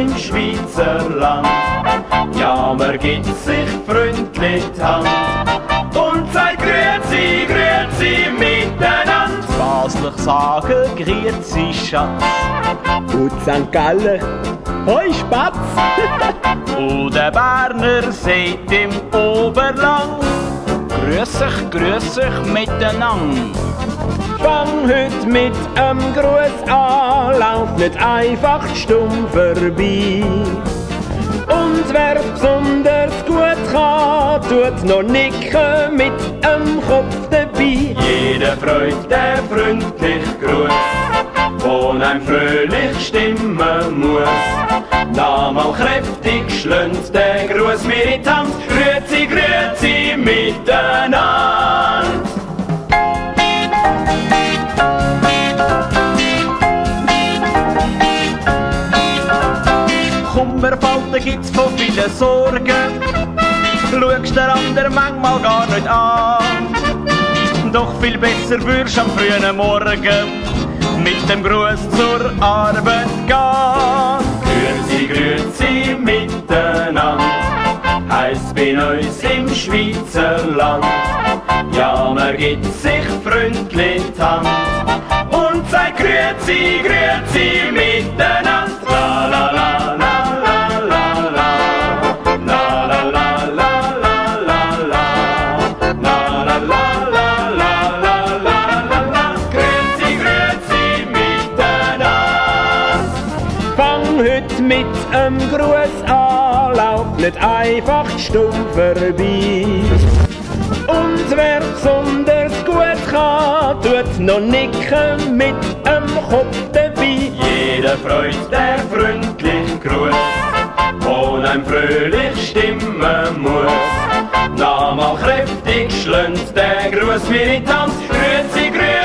im Schweizerland. Ja, man gibt sich freundlich die Hand und sagt grüezi miteinander. Basler sagen grüezi Schatz. Und St. Galler, hoi Spatz. Und der Berner sagt im Oberland grüß sich miteinander. Fang heut mit Gruß an, lauf nicht einfach stumm vorbei. Und wer besonders gut kann, tut noch nicken mit Kopf dabei. Jeder freut der freundlich Gruß, wo einem fröhlich stimmen muss. Nochmal kräftig schlönt der Gruß mir in die Hand. Grüezi miteinander. Kummerfalten gibt's von vielen Sorgen, schaust der andere manchmal gar nicht an. Doch viel besser würdest am frühen Morgen mit dem Gruß zur Arbeit gehen. Grüezi miteinander, heisst bei uns im Schweizerland. Ja, man gibt sich freundlich die Hand und sagt grüezi miteinander. La la la la la la la, la la la la la la la, la la la la la la la la. Grüezi miteinander. Fang heut mit Gruß an, lauf nicht einfach stumm vorbei. Und wer besonders gut kann, tut noch nicken mit Kopf dabei. Jeder freut der freundlich Gruß, wo einem fröhlich stimmen muss. Nochmal kräftig schlönt der Gruß mir in die Hand. Grüezi